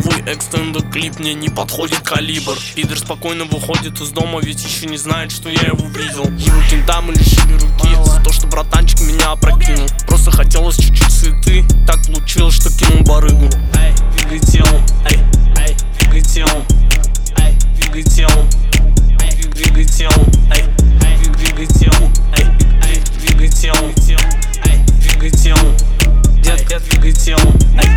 твой экстендед клип, мне не подходит калибр. Пидор спокойно выходит из дома, ведь еще не знает, что я его видел. Его кентам лишили руки за то, что братанчик меня опрокинул. Просто хотелось чуть-чуть суеты, так получилось, что кинул барыгу. Эй, двигай телом, эй, эй, двигай телом, эй, двигай телом, эй, двигай телом, эй, двигай телом, эй, двигай телом, эй, двигай телом, детка, двигай телом, эй.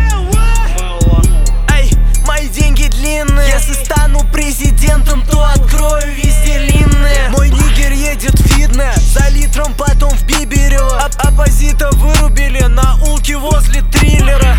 Мои деньги длинные. Если стану президентом, то открою везде линные. Мой нигер едет в фитнес за литром, потом в Биберево. Оппозита вырубили на улке возле триллера.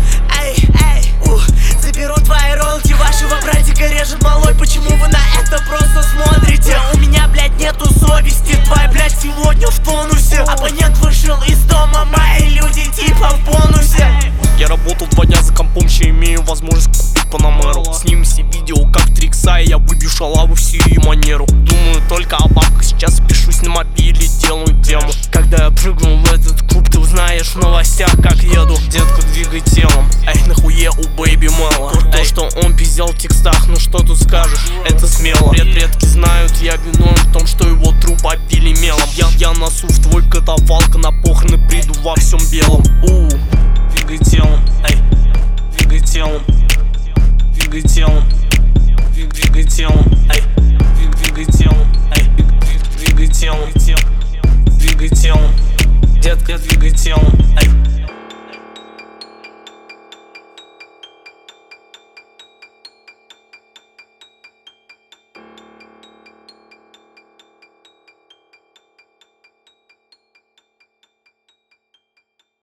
Заберу твои ролики, вашего братика режет малой. Почему вы на это просто смотрите? У меня, блядь, нету совести. Твоя, блядь, сегодня в тонусе. Абонент вышел из дома, мои люди типа в бонусе. Я работал 2 дня за компом, ще имею возможность купить Панамеру. Снимем все видео, как Трикса, и я выбью шалаву всю ее манеру. Думаю только о бабках, сейчас пишусь на мобиле, делаю тему. Когда я прыгну в этот клуб, ты узнаешь в новостях, как еду. Детка, двигай телом, эй, нахуе у Бэйби Мэла. То, что он пиздел в текстах, ну что тут скажешь, это смело. Предки знают, я виновен в том, что его труп опили мелом. Я носу в твой катафалк, на похороны приду во всем белом. Двигай телом, эй, двигай телом, двигай телом, двигай телом, эй, двигай телом, эй, двигай телом, двигай телом, детка, двигай телом, эй.